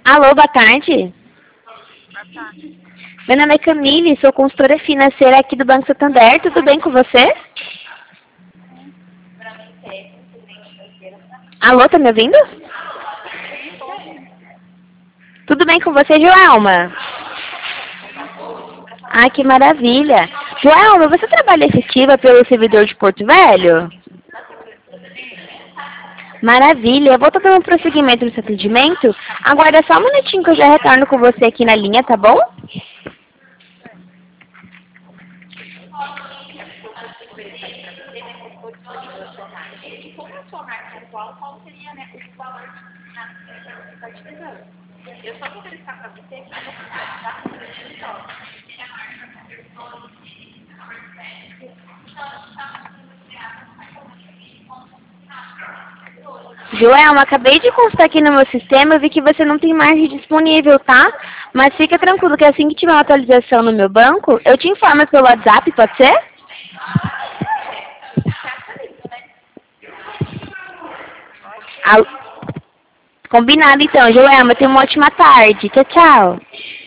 Alô, boa tarde. Boa tarde. Meu nome é Camille, sou consultora financeira aqui do Banco Santander. Tudo bem com você? Sim, Alô, tá me ouvindo? sim, estou ouvindo. Tudo bem com você, Joelma? Sim, Ah, que maravilha. Joelma, você trabalha efetiva pelo servidor de Porto Velho? sim. Maravilha. Eu vou estar dando prosseguimento no seu atendimento. Aguarda só um minutinho que eu já retorno com você aqui na linha, tá bom? Certo. Joelma, acabei de constar aqui no meu sistema, eu vi que você não tem margem disponível, tá? Mas fica tranquilo que assim que tiver uma atualização no meu banco, eu te informo pelo WhatsApp, pode ser? Pode ser. Al- Combinado então, Joelma, tenha uma ótima tarde. Tchau, tchau.